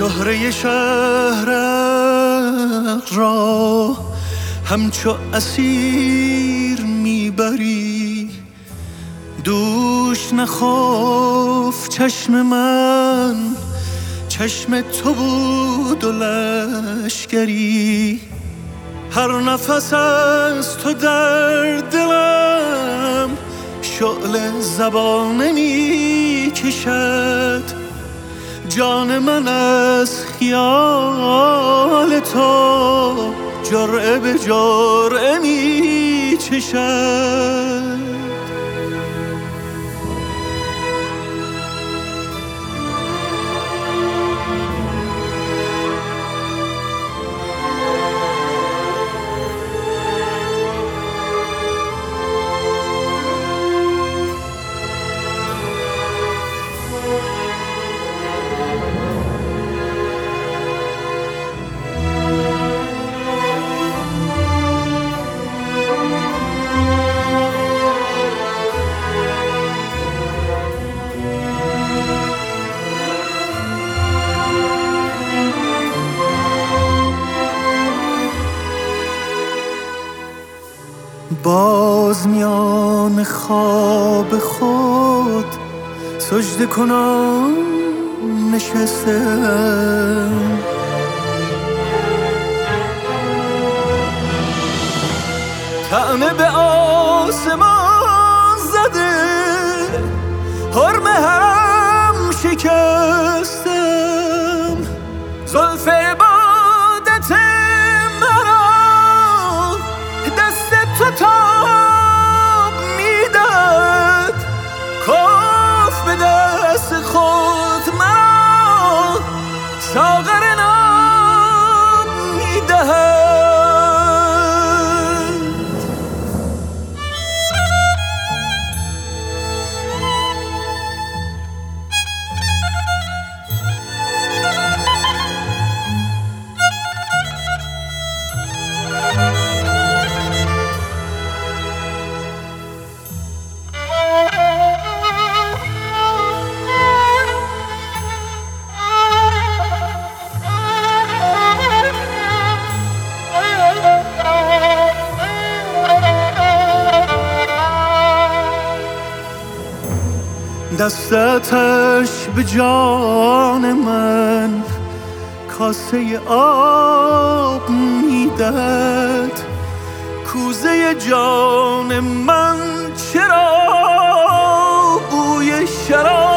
شهره شهرک را همچو اسیر میبری. دوش نخفت چشم من، چشم تو بود و لشکری. هر نفس از تو در دلم شعله زبانه می کشد. جان من از خیال تو جرعه به جرعه می چشد. باز میان خواب خود سجده کنم نشستم. طعنه به آسمان زده، حرم حرم شکستم. زلف عبادت مرا دست تو تاب میداد. کاف به دست خود مرا ساغر ناب میدهد. دستش به جان من کاسه آب میدهد. کوزه جان من چرا بوی شراب